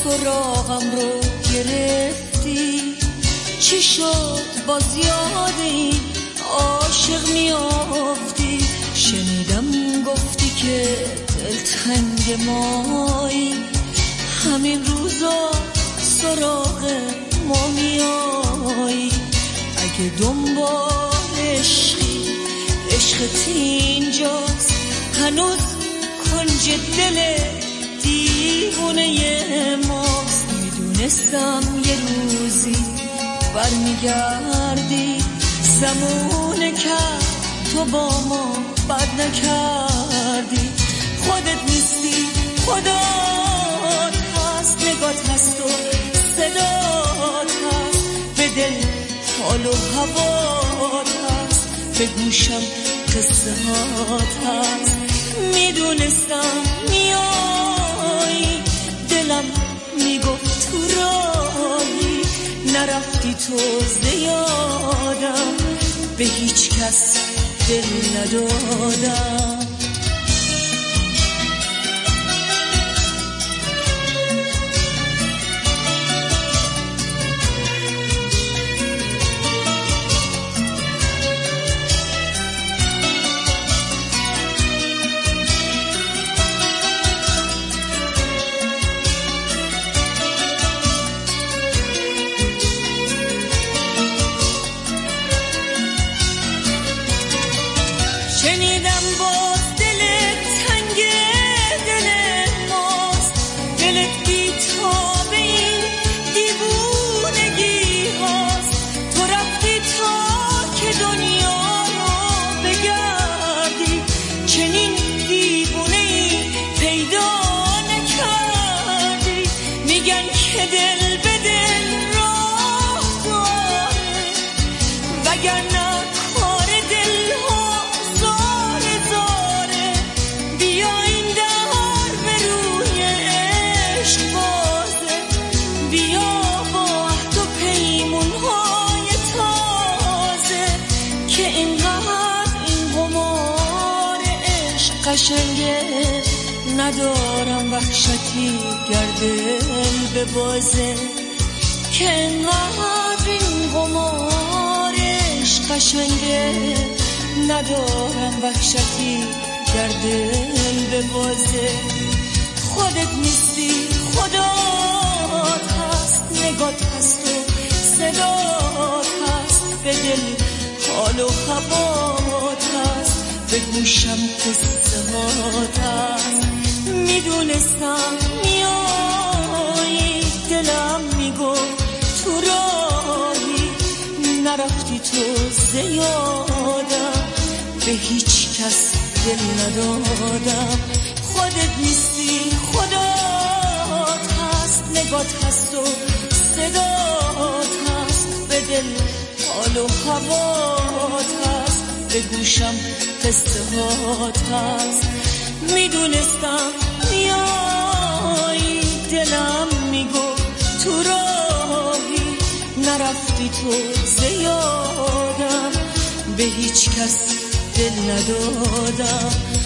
سراغم رو گرفتی، چی شد باز یاد این عاشق میافتی؟ شنیدم گفتی که دلتنگ مایی، همین روزا سراغ ما میایی. اگه دنبال عشقی، عشقت اینجاست، هنوز کنج دل دیوونه ماست. میدونستم یه روزی برمیگردی، زمونه کرد تو با ما بد نکردی. خودت نیستی، خدات هست، نگات هست و صدات هست، به دل حال و هوات هست، به گوشم قصه هات هست. میدونستم میایی، دلم میگفت تو راهی، نرفتی تو زیادم، به هیچ کس دل ندادم. شنیدم باز دلت تنگ دل ماست، دلت بی‌تاب این دیوونگی هاست. تو رفتی تا که دنیا رو بگردی، چنین دیوونه‌ای پیدا نکردی. میگن که دل به دل راه داره، وگرنه کار دل قشنگه. ندارم وحشتی گردل به بازه، که انقدر این قمارش قشنگه. ندارم وحشتی گردل به بازه. خودت نیستی، خدات هست، نگات هست و صدات هست، به دل حال و هوات هست، به گوشم قصه هات هست. میدونستم میایی، دلم میگفت تو راهی، نرفتی تو زیادم، به هیچ کس دل ندادم. خودت نیستی، خدات هست، نگات هست و صدات هست، به دل حال و هوات هست، به گوشم قصه هات هست. میدونستم میایی، دلم میگفت تو راهی، نرفتی تو زیادم، به هیچ کس دل ندادم.